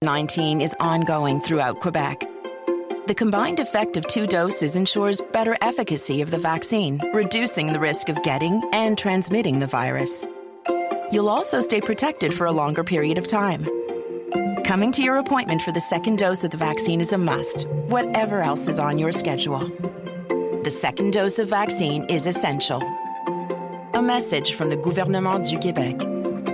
19 is ongoing throughout Quebec. The combined effect of 2 doses ensures better efficacy of the vaccine, reducing the risk of getting and transmitting the virus. You'll also stay protected for a longer period of time. Coming to your appointment for the 2nd dose of the vaccine is a must, whatever else is on your schedule. The 2nd dose of vaccine is essential. A message from the Gouvernement du Québec.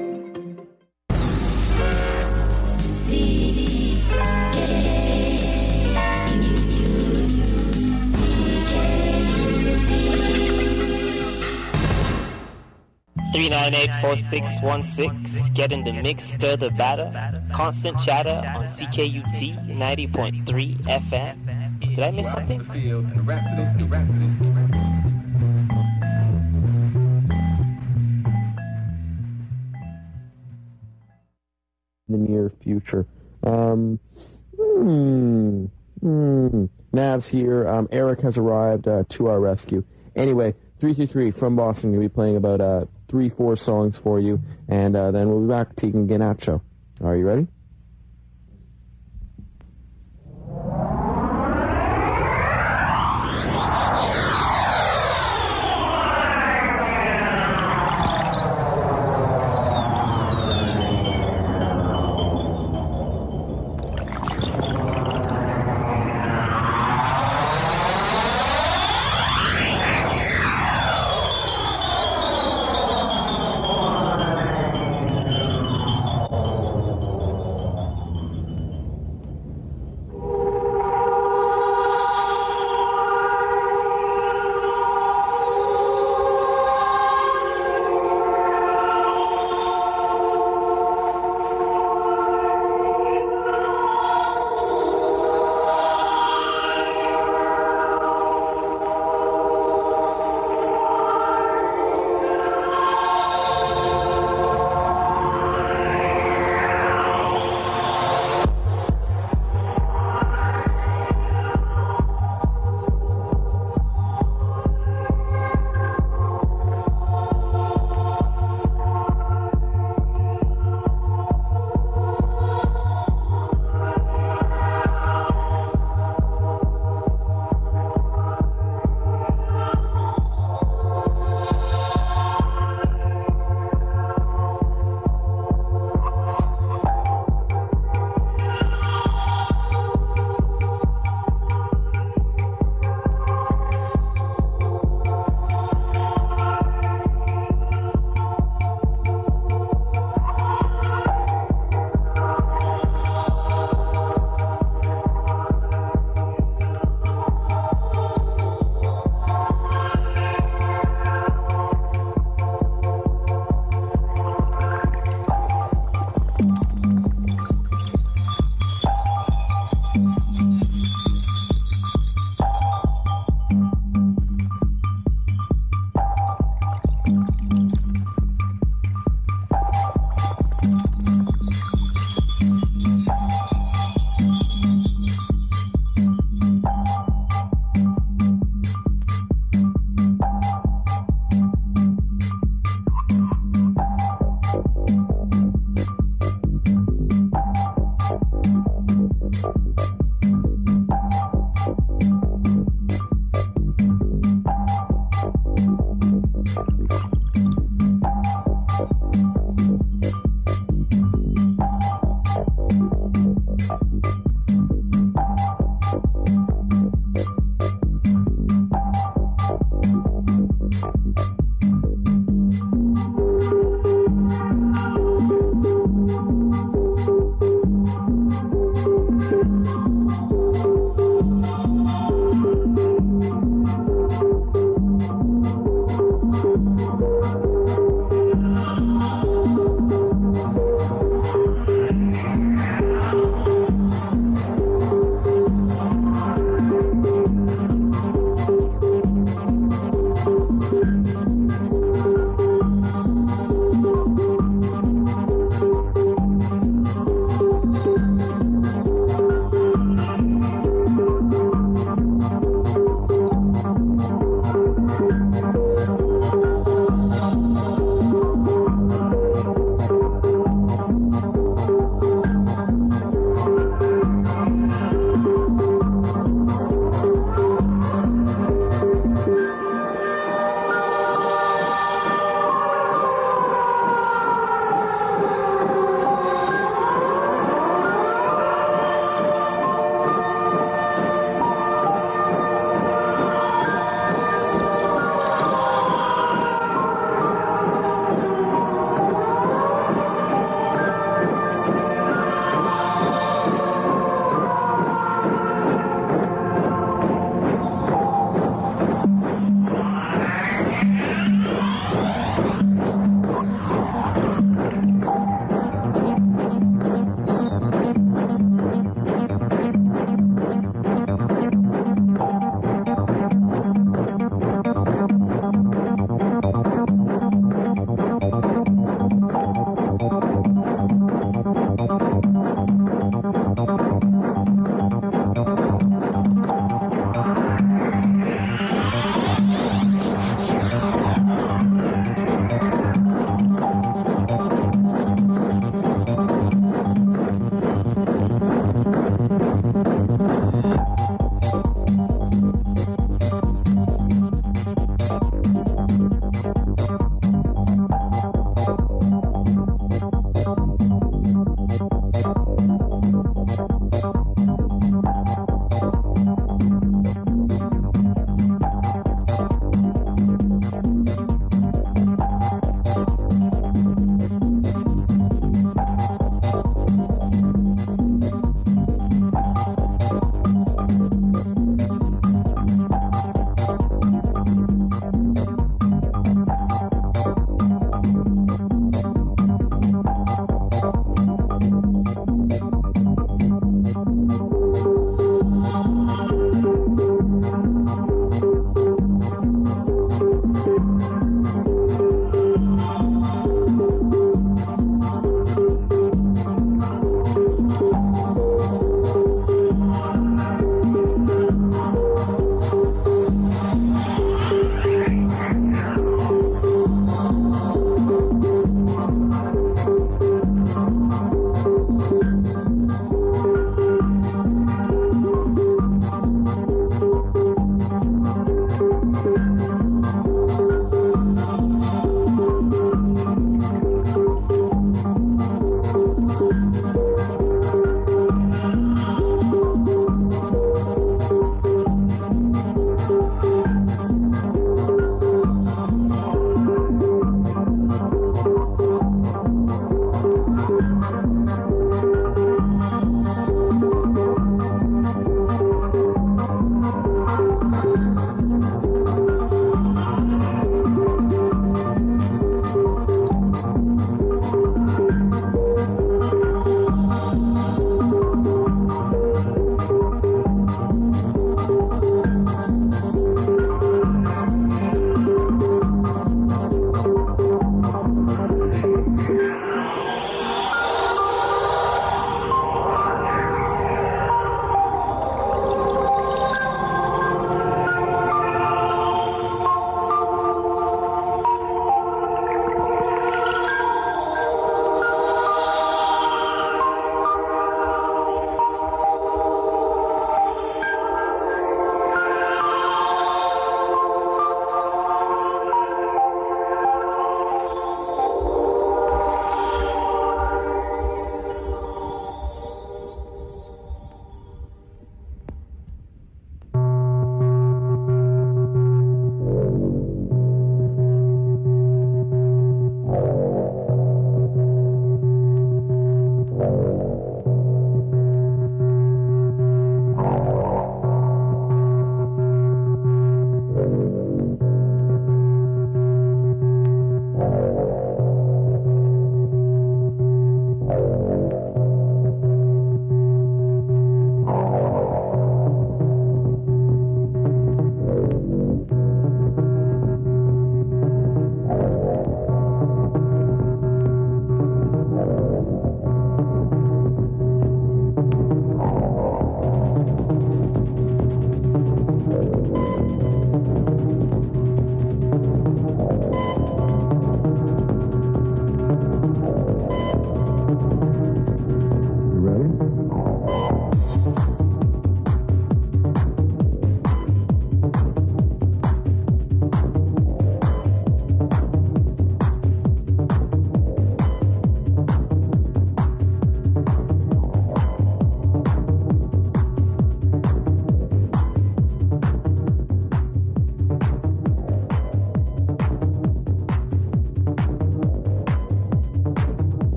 Three 398-4616. Get in the mix, stir the batter. Constant chatter on CKUT 90.3 FM. Did I miss something? The near future. Nav's here. Eric has arrived to our rescue. Anyway, 333 from Boston. We'll be playing about 3-4 songs for you, and then we'll be back taking Ganacho. Are you ready?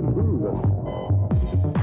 and groove.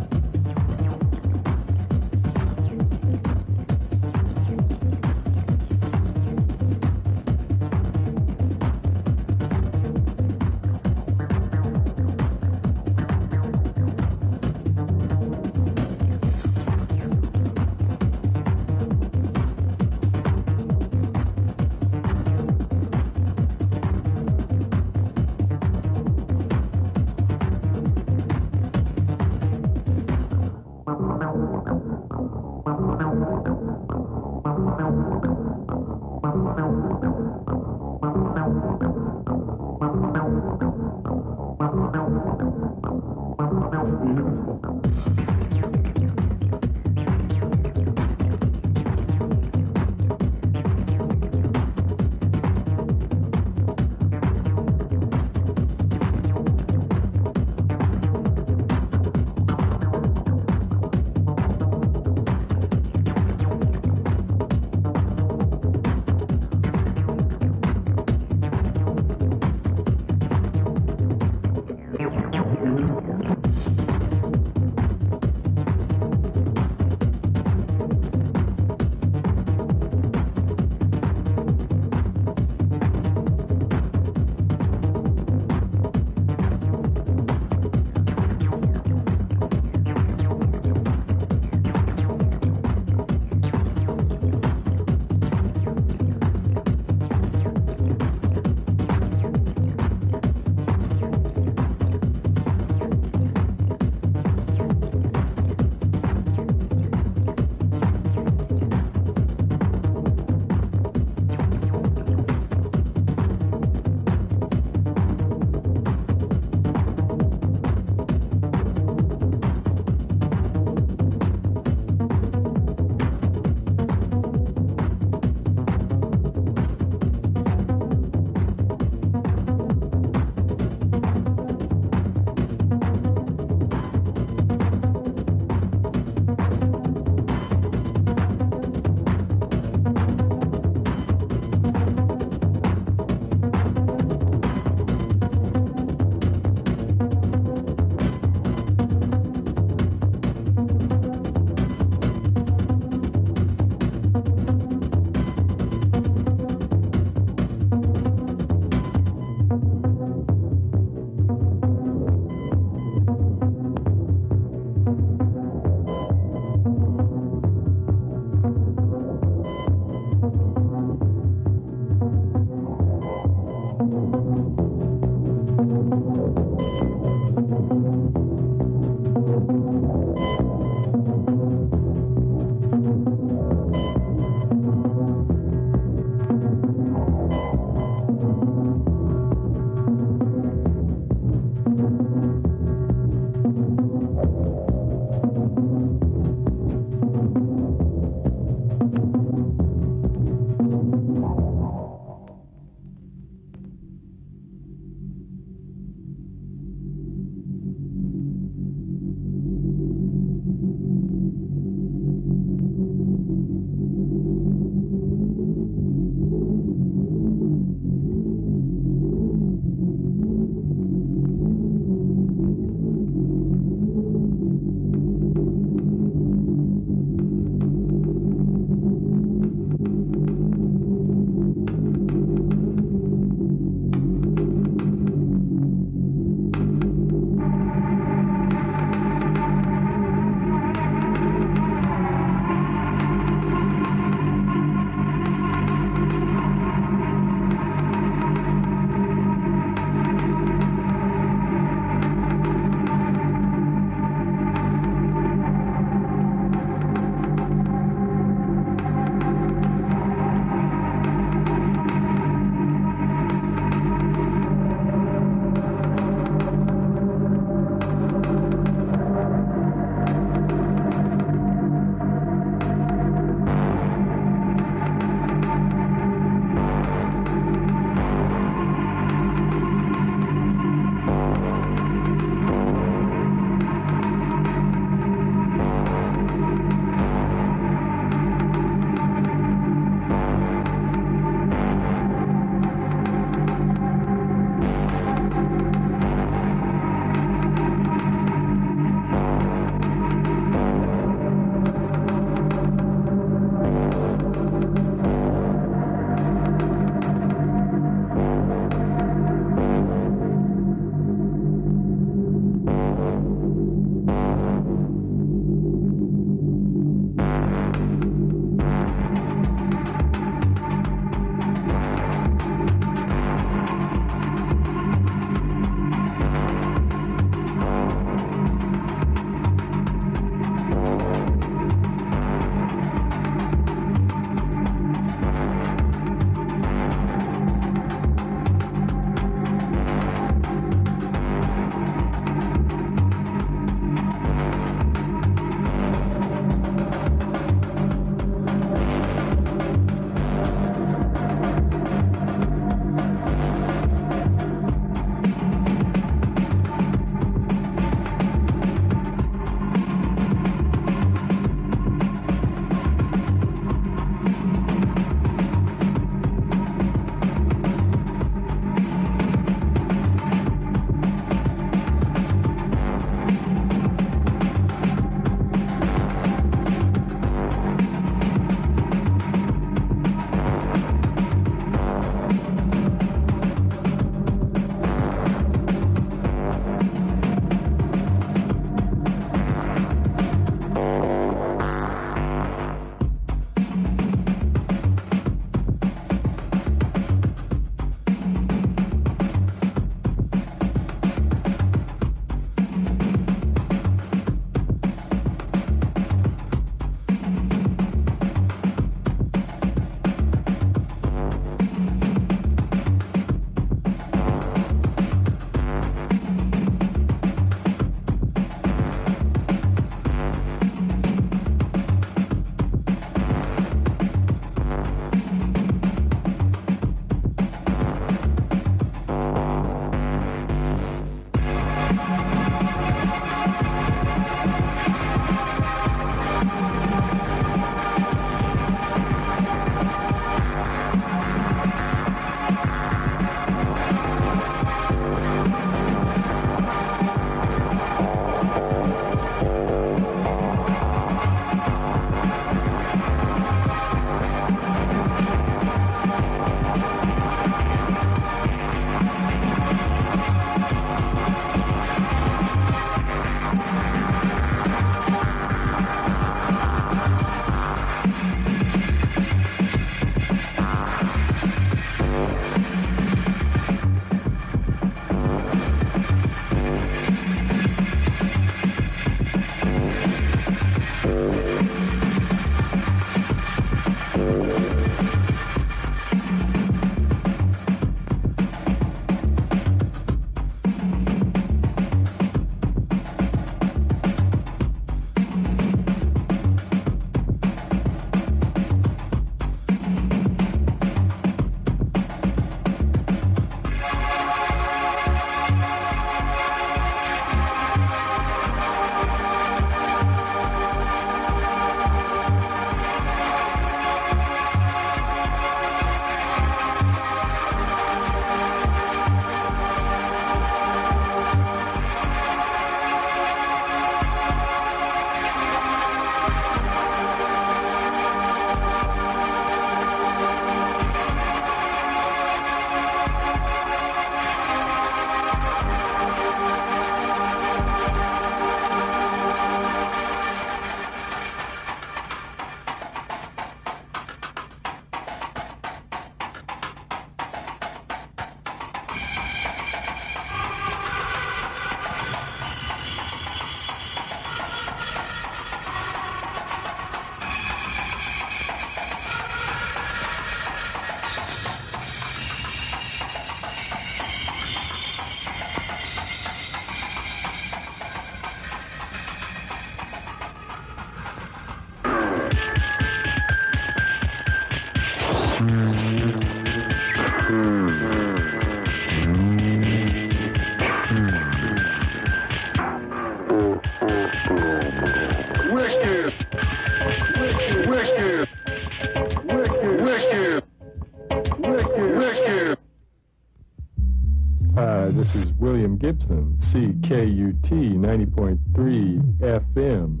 This is William Gibson, CKUT 90.3 FM.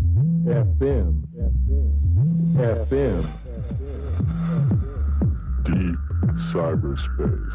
Deep cyberspace.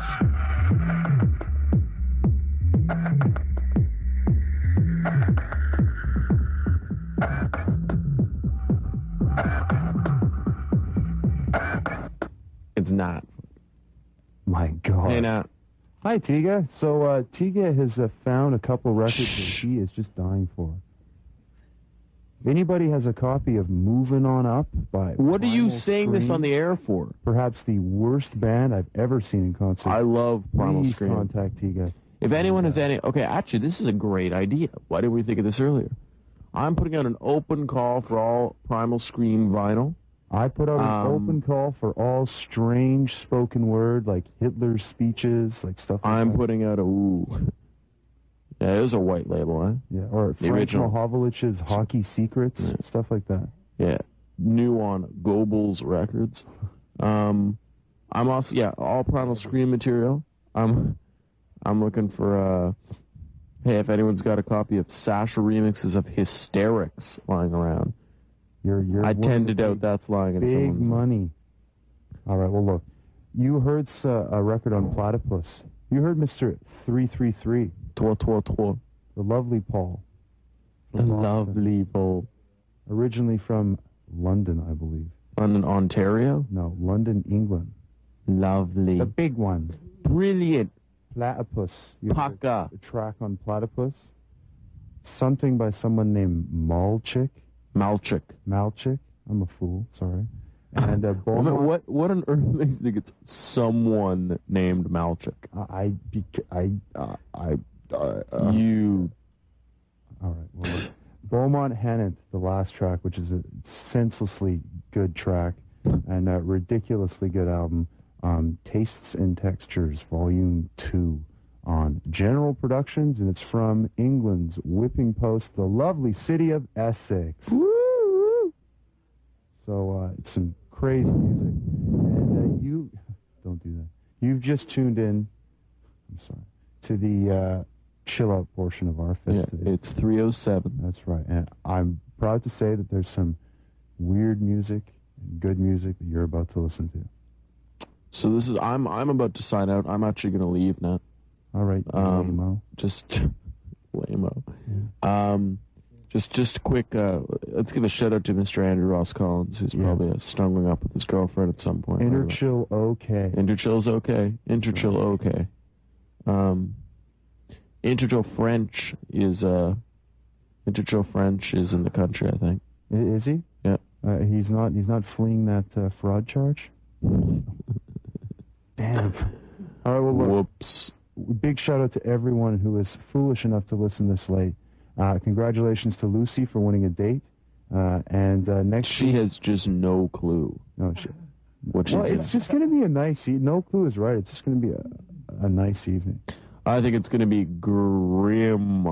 It's not. My God. Hey, Nat. Hi, Tiga. So, Tiga has found a couple records that she is just dying for. If anybody has a copy of Moving On Up by What are you Primal saying this Scream, on the air for? perhaps the worst band I've ever seen in concert. I love Primal Please Scream. contact Tiga. If anyone has any... Okay, actually, this is a great idea. Why didn't we think of this earlier? I'm putting out an open call for all Primal Scream vinyl. I put out an open call for all strange spoken word, like Hitler's speeches, like stuff like I'm that. putting out a... Ooh. Yeah, it was a white label, huh? Yeah, or The Frank original. Mahovlich's Hockey Secrets, stuff like that. Yeah. New on Goebbels Records. I'm also... Yeah, all Primal Scream material. I'm looking for... Hey, if anyone's got a copy of Sasha remixes of Hysterics lying around. You're I one tend to of the doubt that's lying in big someone's... money. All right, well, look. You heard a record on Platypus. You heard Mr. 333. Toi. The lovely Paul. The from Boston. lovely Paul. Originally from London, I believe. London, Ontario? No, London, England. Lovely. The big one. Brilliant. Platypus. You heard Paka. the track on Platypus. Something by someone named Malchik. Malchik. I'm a fool, sorry. And Beaumont. What on earth makes you think it's someone named Malchik? You... All right. Well, look. Beaumont Hannant, the last track, which is a senselessly good track and a ridiculously good album, Tastes and Textures, Volume 2, on General Productions, and it's from England's whipping post, the lovely city of Essex. Woo! So it's some crazy music. And you... Don't do that. You've just tuned in, I'm sorry, to the... chill out portion of our festivity. Yeah, it's 3:07. That's right. And I'm proud to say that there's some weird music and good music that you're about to listen to. So this is... I'm about to sign out. I'm actually going to leave now. All right, lame-o. Just... lame-o. Yeah. Just quick, let's give a shout-out to Mr. Andrew Ross Collins, who's probably snuggling up with his girlfriend at some point. Interchill okay. Interchill's okay. Interchill okay. Interchill French is in the country, I think. Is he? Yeah. He's not fleeing that fraud charge? Damn. All right, well, look. Whoops. Big shout-out to everyone who is foolish enough to listen this late. Congratulations to Lucy for winning a date. And next She has just no clue. No, it's just going to be a nice no clue is right. It's just going to be a nice evening. I think it's going to be grim.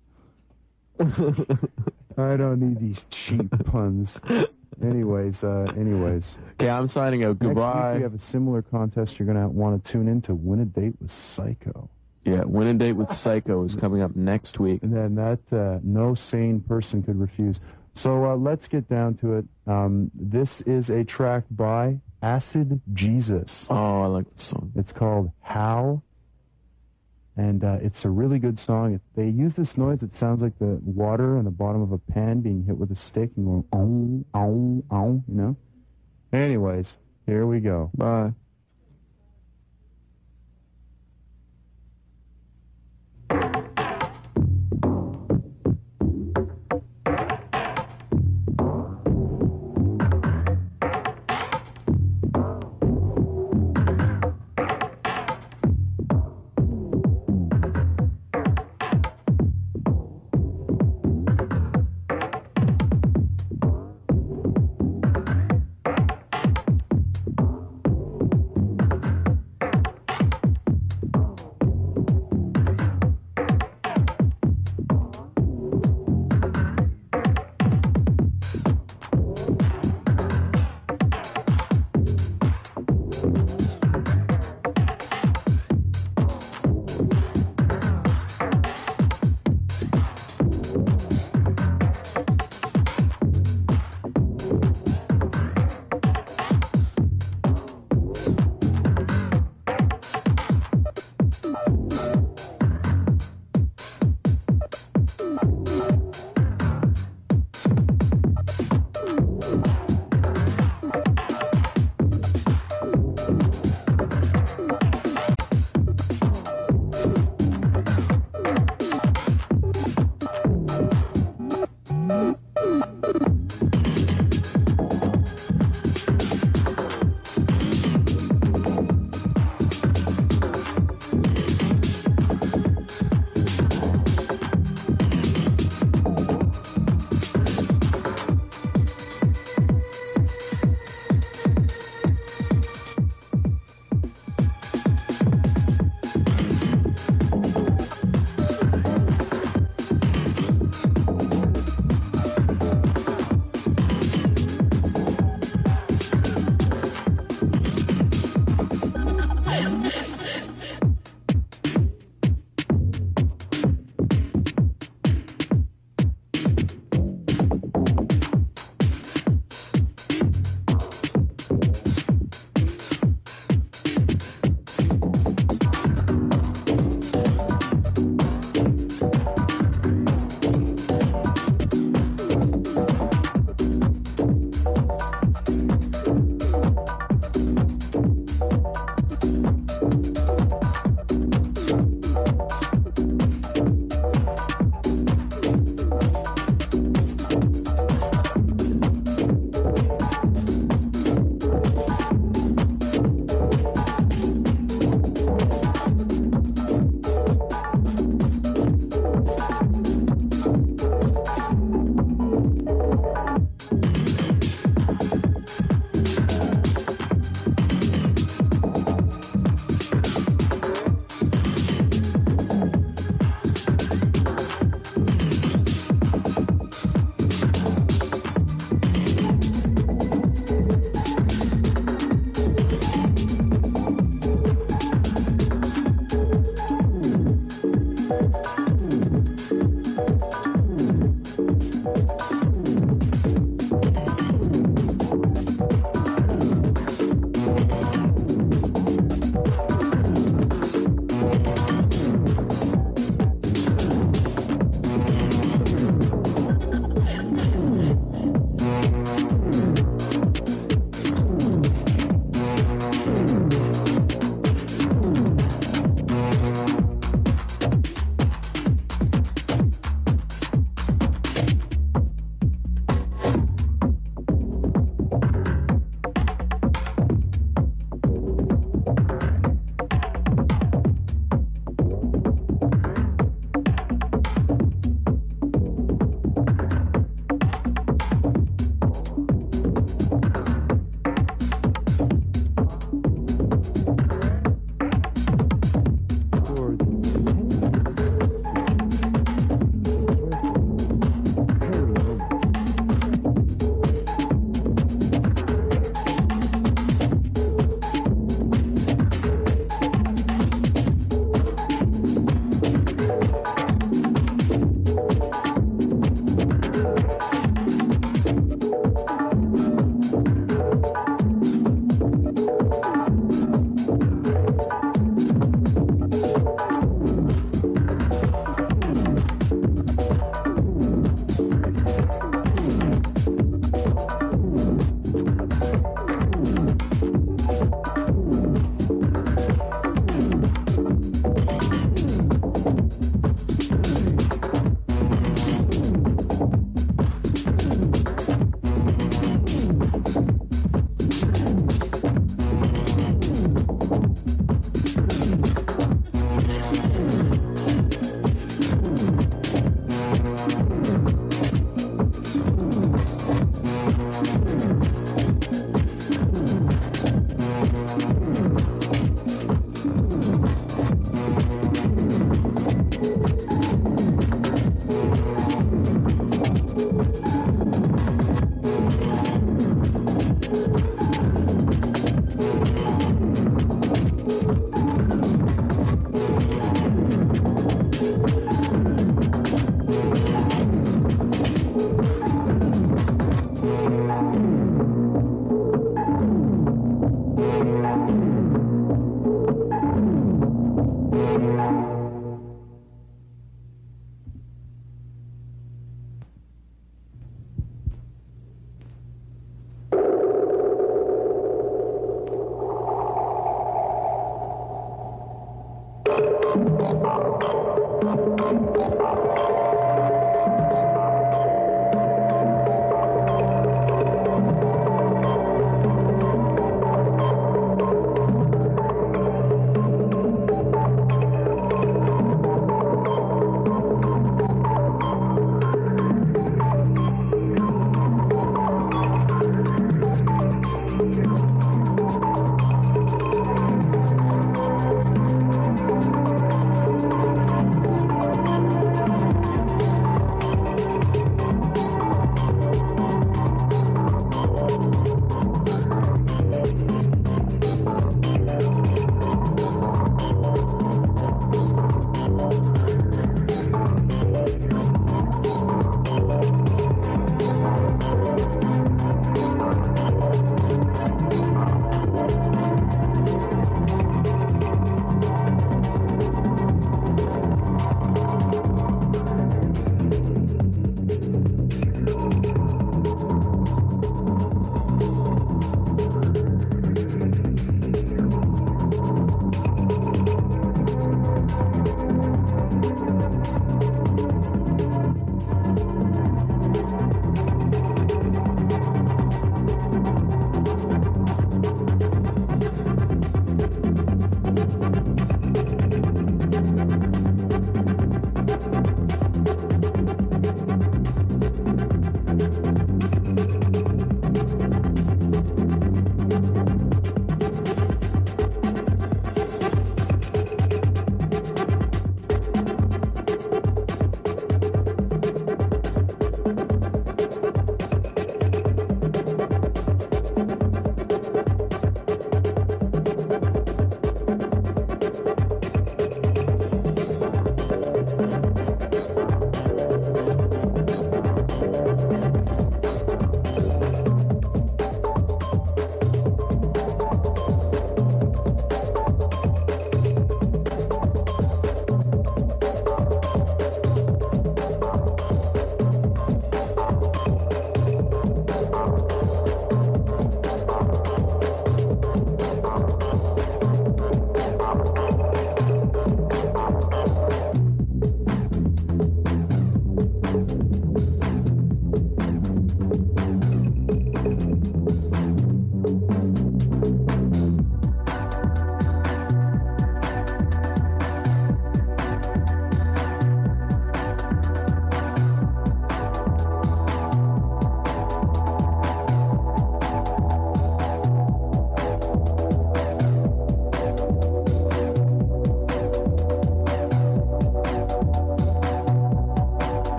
I don't need these cheap puns. Anyways. Okay, I'm signing out. Goodbye. Next week we have a similar contest. You're going to want to tune in to Win a Date with Psycho. Yeah, Win a Date with Psycho is coming up next week. And then that no sane person could refuse. So let's get down to it. This is a track by Acid Jesus. Oh, I like this song. It's called How. And it's a really good song. They use this noise that sounds like the water on the bottom of a pan being hit with a stick and going, ow, ow, ow, you know? Anyways, here we go. Bye.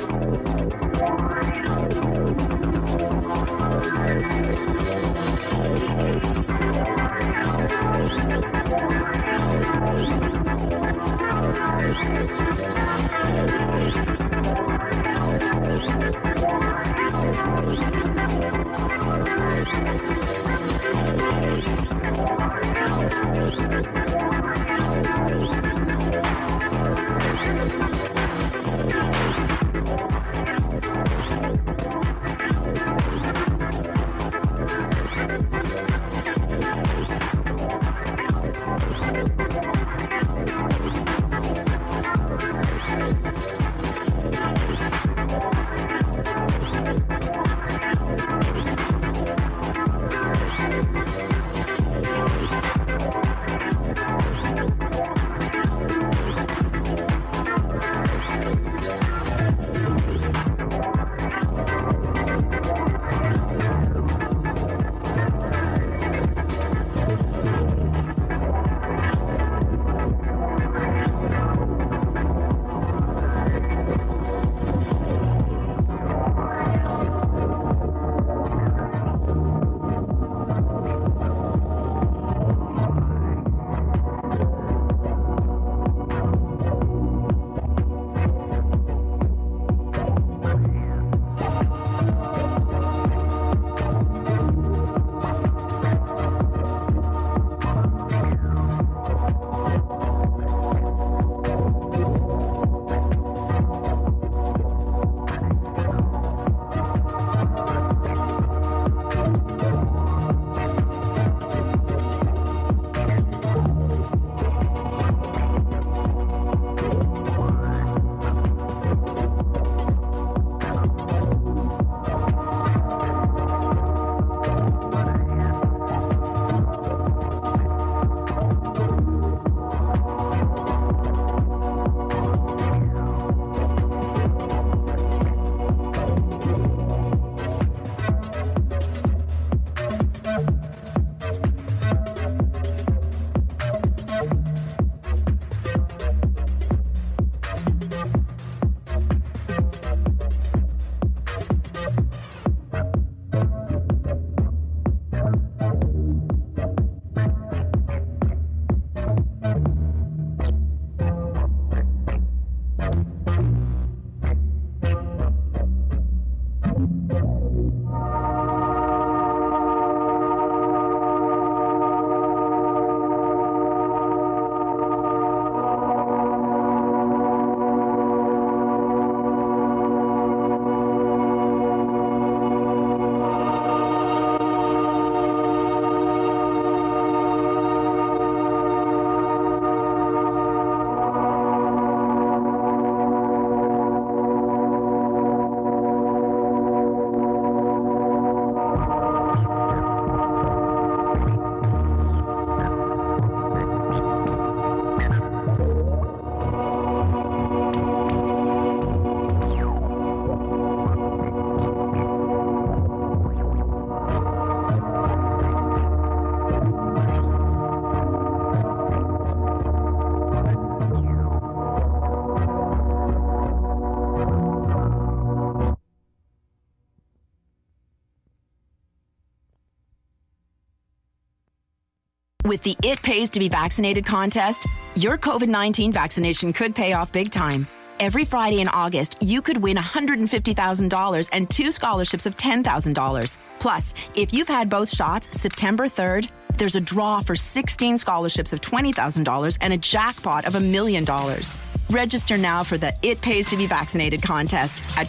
With the It Pays to Be Vaccinated contest, your COVID-19 vaccination could pay off big time. Every Friday in August, you could win $150,000 and 2 scholarships of $10,000. Plus, if you've had both shots September 3rd, there's a draw for 16 scholarships of $20,000 and a jackpot of $1 million. Register now for the It Pays to Be Vaccinated contest at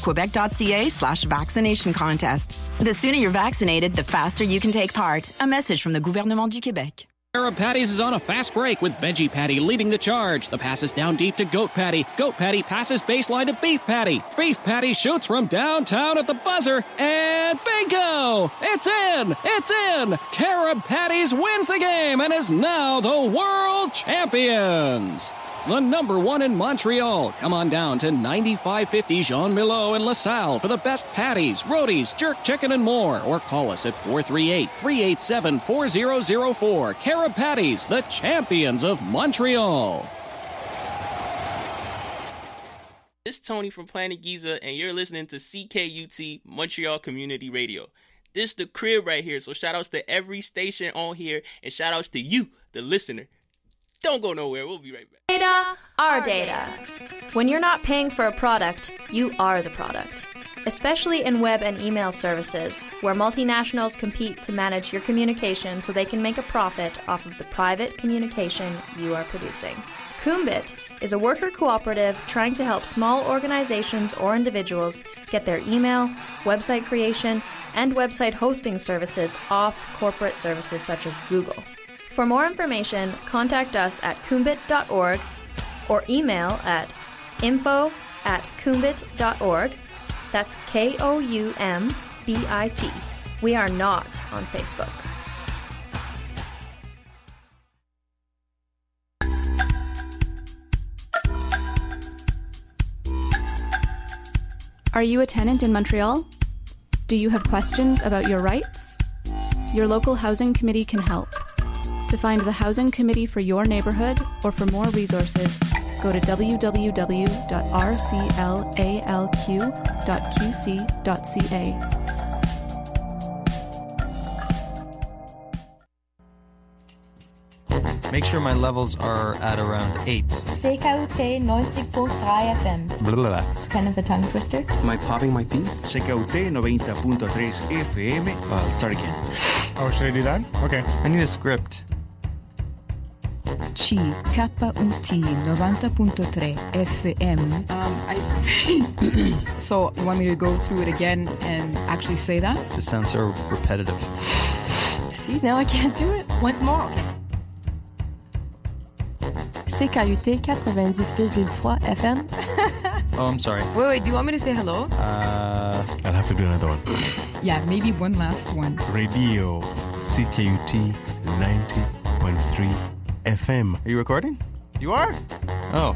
quebec.ca/vaccination contest. The sooner you're vaccinated, the faster you can take part. A message from the Gouvernement du Québec. Carib Patties is on a fast break with Veggie Patty leading the charge. The pass is down deep to Goat Patty. Goat Patty passes baseline to Beef Patty. Beef Patty shoots from downtown at the buzzer, and bingo! It's in! It's in! Carib Patties wins the game and is now the world champions! The number one in Montreal. Come on down to 9550 Jean Milo in LaSalle for the best patties, rotis, jerk chicken, and more. Or call us at 438-387-4004. Carib Patties, the champions of Montreal. it's Tony from Planet Giza, and you're listening to CKUT Montreal Community Radio. This is the crib right here, so shout outs to every station on here, and shout outs to you, the listener. Don't go nowhere, we'll be right back. Data, our data. When you're not paying for a product, you are the product. Especially in web and email services, where multinationals compete to manage your communication so they can make a profit off of the private communication you are producing. Kumbit is a worker cooperative trying to help small organizations or individuals get their email, website creation, and website hosting services off corporate services such as Google. For more information, contact us at kumbit.org or email at info@kumbit.org. That's KOUMBIT. We are not on Facebook. Are you a tenant in Montreal? Do you have questions about your rights? Your local housing committee can help. To find the housing committee for your neighborhood or for more resources, go to www.rclalq.qc.ca. Make sure my levels are at around 8. CKUT 90.3 FM. Blah, blah, blah. It's kind of a tongue twister. Am I popping my piece? CKUT 90.3 FM. Start again. Oh, should I do that? Okay. I need a script. CKUT 90.3 FM. So, you want me to go through it again and actually say that? This sounds so repetitive. See, now I can't do it. Once more, okay. CKUT 90.3 FM. Oh, I'm sorry. Wait, do you want me to say hello? I'll have to do another one. Yeah, maybe one last one. Radio CKUT 90.3 FM. Are you recording? You are? Oh.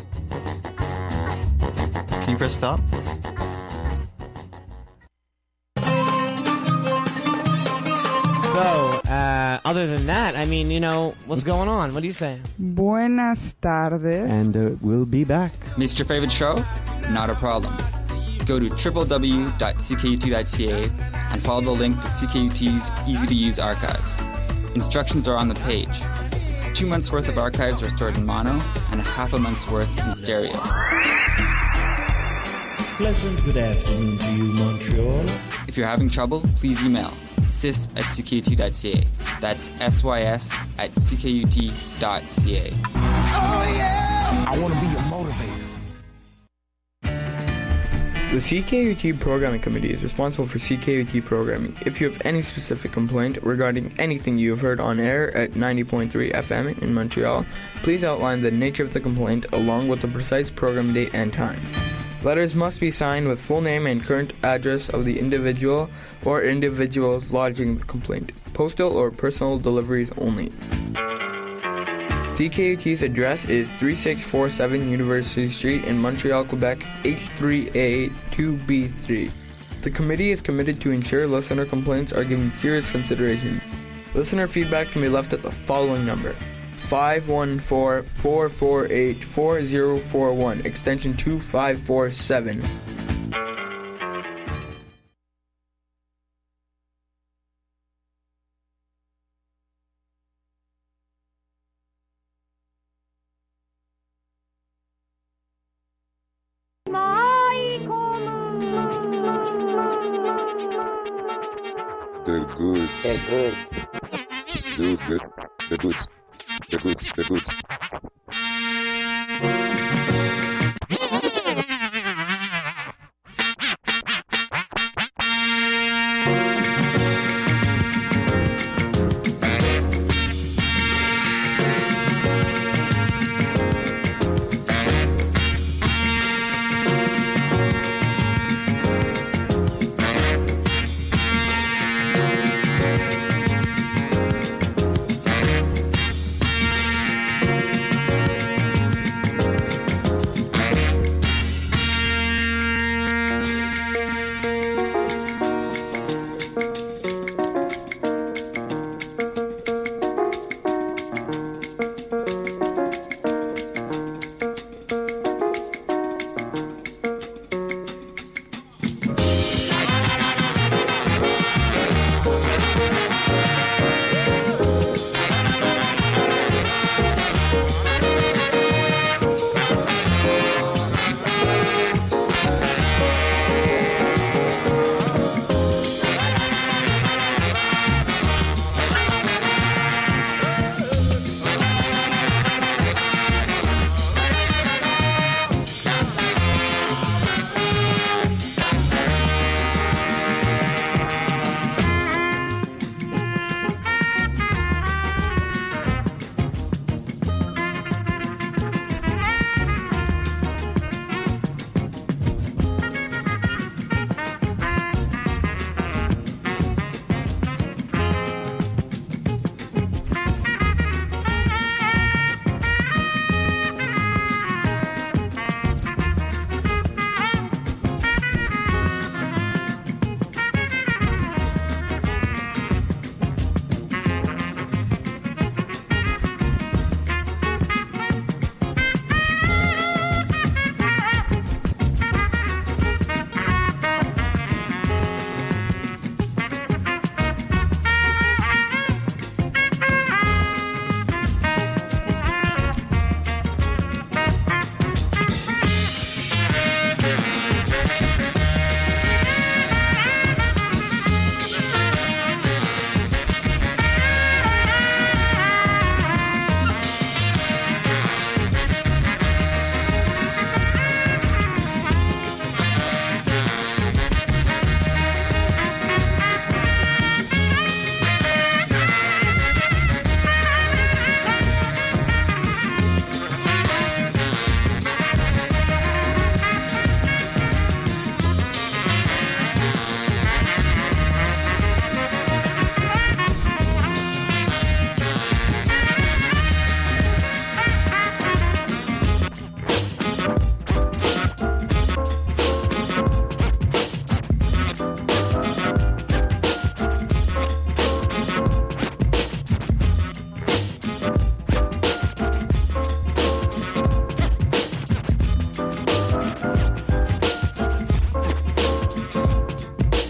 Can you press stop? So, other than that, I mean, you know, what's going on? What do you say? Buenas tardes. And we'll be back. Missed your favorite show? Not a problem. Go to www.ckut.ca and follow the link to CKUT's easy-to-use archives. Instructions are on the page. 2 months' worth of archives are stored in mono and half a month's worth in stereo. Pleasant good afternoon to you, Montreal. If you're having trouble, please email sys@ckut.ca. That's sys@ckut.ca. Oh, yeah! I want to be a motivator. The CKUT Programming Committee is responsible for CKUT programming. If you have any specific complaint regarding anything you have heard on air at 90.3 FM in Montreal, please outline the nature of the complaint along with the precise program date and time. Letters must be signed with full name and current address of the individual or individuals lodging the complaint. Postal or personal deliveries only. CKUT's address is 3647 University Street in Montreal, Quebec, H3A 2B3. The committee is committed to ensure listener complaints are given serious consideration. Listener feedback can be left at the following number: 514-448-4041, extension 2547. The goods. The goods. The goods. The goods. The goods.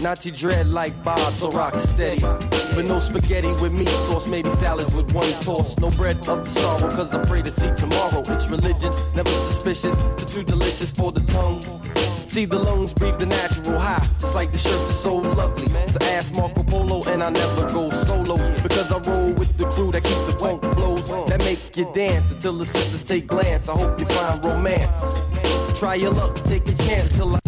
Nazi dread like Bob, so rock steady. But no spaghetti with meat sauce, maybe salads with one toss. No bread of sorrow, cause I pray to see tomorrow. It's religion, never suspicious, too delicious for the tongue. See the lungs breathe the natural high, just like the shirts are so lovely. So ask Marco Polo and I never go solo, because I roll with the crew that keep the funk flows, that make you dance until the sisters take glance. I hope you find romance. Try your luck, take a chance till I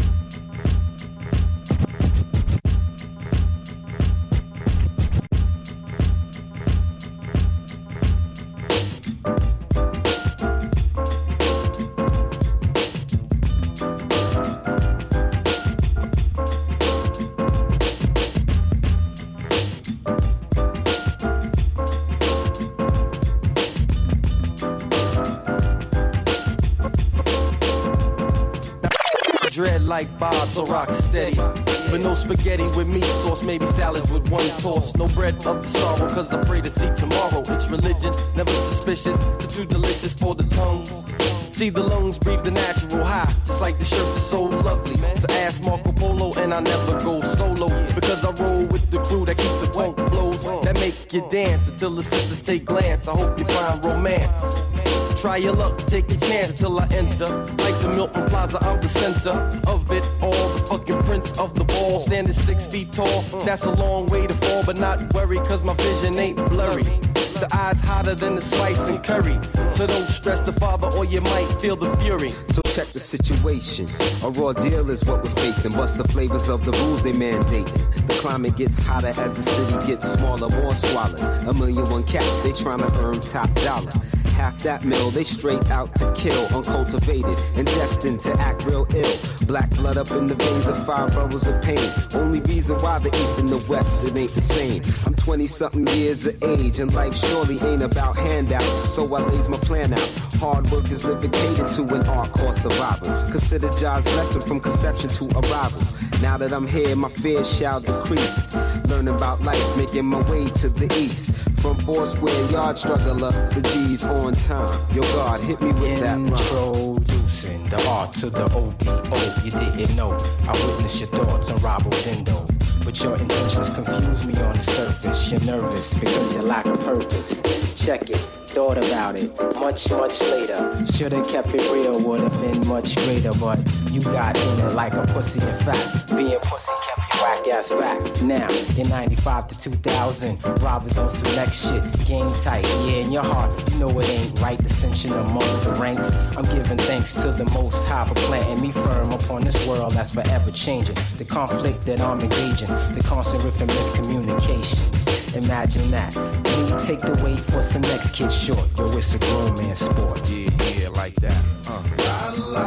dread like Bob, so rock steady. But no spaghetti with meat sauce, maybe salads with one toss. No bread of sorrow, cause I pray to see tomorrow. It's religion, never suspicious, too delicious for the tongue. See the lungs breathe the natural high, just like the shirts are so lovely. So ask Marco Polo and I never go solo, because I roll with the crew that keep the funk flows, that make you dance until the sisters take glance. I hope you find romance. Try your luck, take a chance till I enter. Like the Milton Plaza, I'm the center of it all. The fucking prince of the ball, standing 6 feet tall. That's a long way to fall, but not worry, cause my vision ain't blurry. The eyes hotter than the spice and curry. So don't stress the father or you might feel the fury. So check the situation. A raw deal is what we're facing. Bust the flavors of the rules they mandate. The climate gets hotter as the city gets smaller. More swallows. 1,000,001 cats, they tryna earn top dollar. Half that mill, they straight out to kill. Uncultivated and destined to act real ill. Black blood up in the veins of 5 boroughs of pain. Only reason why the East and the West, it ain't the same. I'm 20-something years of age, and life surely ain't about handouts. So I lays my plan out. Hard work is living catered to an art called survival. Consider Jah's lesson from conception to arrival. Now that I'm here, my fears shall decrease. Learning about life, making my way to the east. From 4 square yard struggler, the G's on time. Yo, God, hit me with that rhyme. Introducing the R to the O-D-O. You didn't know. I witnessed your thoughts on Robo Dindo. But your intentions confuse me on the surface. You're nervous because you lack a purpose. Check it, thought about it, much later. Should've kept it real, would've been much greater. But you got in it like a pussy. In fact, being pussy kept your whack ass back. Now, in 95 to 2000, robbers on some next shit. Game tight, yeah, in your heart, you know it ain't right. Dissension among the ranks. I'm giving thanks to the Most High for planting me firm upon this world that's forever changing. The conflict that I'm engaging, the constant riff and miscommunication. Imagine that. Can you take the weight for some next kid short? Yo, it's a grown man sport. Yeah, like that. La, la,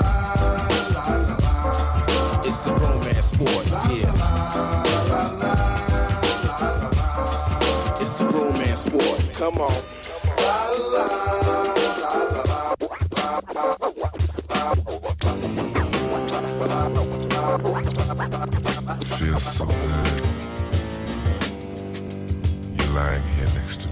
la, la, la. It's a grown man sport. Yeah. La, la, la, la, la. It's a grown man sport. Come on. La, la, la, la, Feels so good. You're lying here next to me.